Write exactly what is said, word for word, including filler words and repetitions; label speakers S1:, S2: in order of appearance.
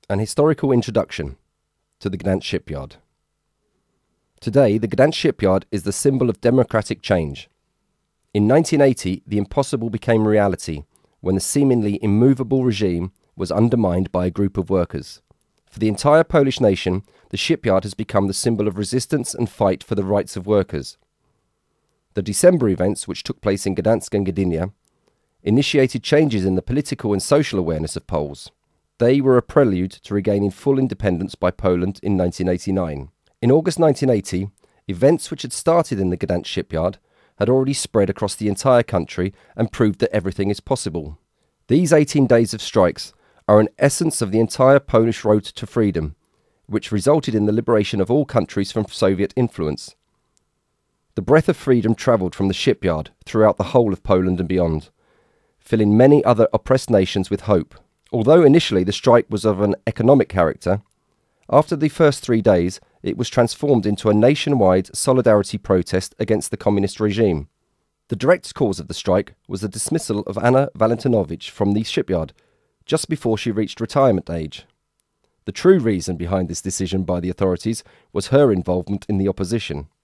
S1: An historical introduction to the Gdansk shipyard. Today, the Gdansk shipyard is the symbol of democratic change. In nineteen eighty, the impossible became reality when the seemingly immovable regime was undermined by a group of workers. For the entire Polish nation, the shipyard has become the symbol of resistance and fight for the rights of workers. The December events, which took place in Gdansk and Gdynia, initiated changes in the political and social awareness of Poles. They were a prelude to regaining full independence by Poland in nineteen eighty-nine. In August nineteen eighty, events which had started in the Gdansk shipyard had already spread across the entire country and proved that everything is possible. These eighteen days of strikes are an essence of the entire Polish road to freedom, which resulted in the liberation of all countries from Soviet influence. The breath of freedom travelled from the shipyard throughout the whole of Poland and beyond, filling many other oppressed nations with hope. Although initially the strike was of an economic character, after the first three days it was transformed into a nationwide solidarity protest against the communist regime. The direct cause of the strike was the dismissal of Anna Valentinowicz from the shipyard just before she reached retirement age. The true reason behind this decision by the authorities was her involvement in the opposition.